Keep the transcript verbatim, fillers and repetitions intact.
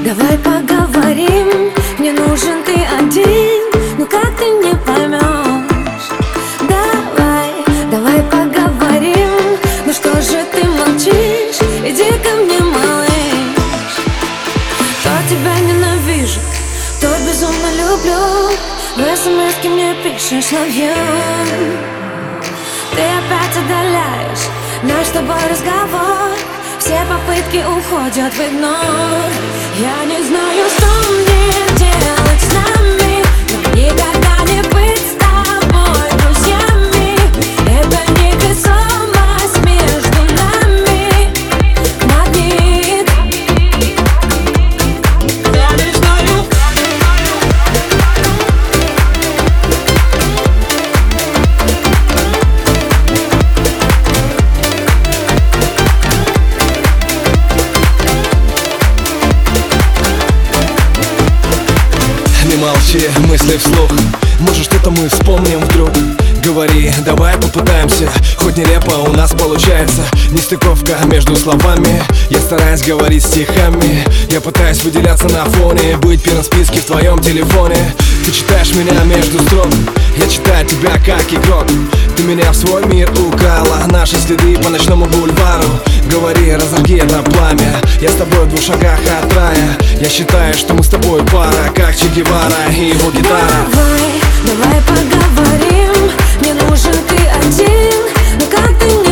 давай поговорим. Мне нужен ты один, ну как ты не поймешь? Давай, давай поговорим. Ну что же ты молчишь? Иди ко мне, малыш. То тебя ненавижу, то безумно люблю. В смс-ке мне пишешь love you. Ты опять отдаляешь наш с тобой разговор. Все попытки уходят в игнор. Я не знаю, что мне делать с нами, но никогда не быть с тобой друзьями. Это невесомость между нами магнит. Я не знаю. Не молчи, мысли вслух. Может, что-то мы вспомним вдруг. Говори, давай попытаемся. Хоть нелепо у нас получается. Нестыковка между словами. Я стараюсь говорить стихами. Я пытаюсь выделяться на фоне, быть в первом списке в твоем телефоне. Ты читаешь меня между строк, я читаю тебя как игрок. Ты меня в свой мир украла, наши следы по ночному бульвару. Говори, разожги это пламя. Я с тобой в двух шагах от рая. Я считаю, что мы с тобой пара, как Че Гевара и его гитара. Давай, давай поговорим. Мне нужен ты один, но как ты не